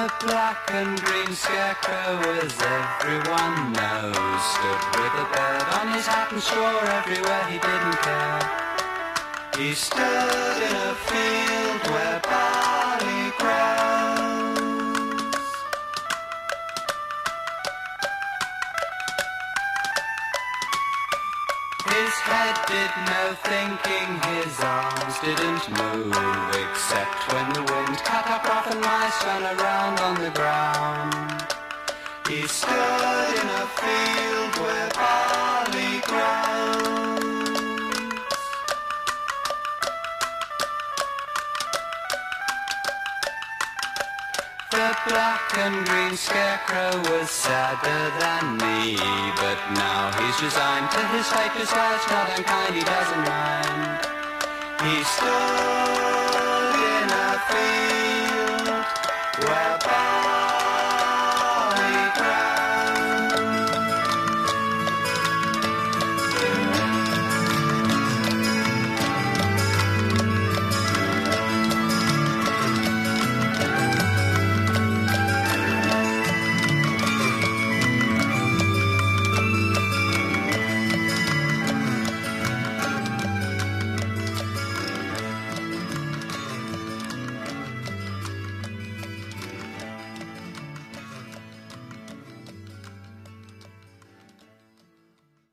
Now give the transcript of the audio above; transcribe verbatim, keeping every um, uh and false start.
The black and green scarecrow, as everyone knows, stood with a bird on his hat and swore everywhere he didn't care. He stood in a field where barley grows. His head did no thinking, his arms didn't move, except when the wind cut up rough and mice ran around on the ground. He stood in a field where barley grows. The black and green scarecrow was sadder than me, but now he's resigned to his fate, 'cause life's not unkind, he doesn't mind. He stood in a field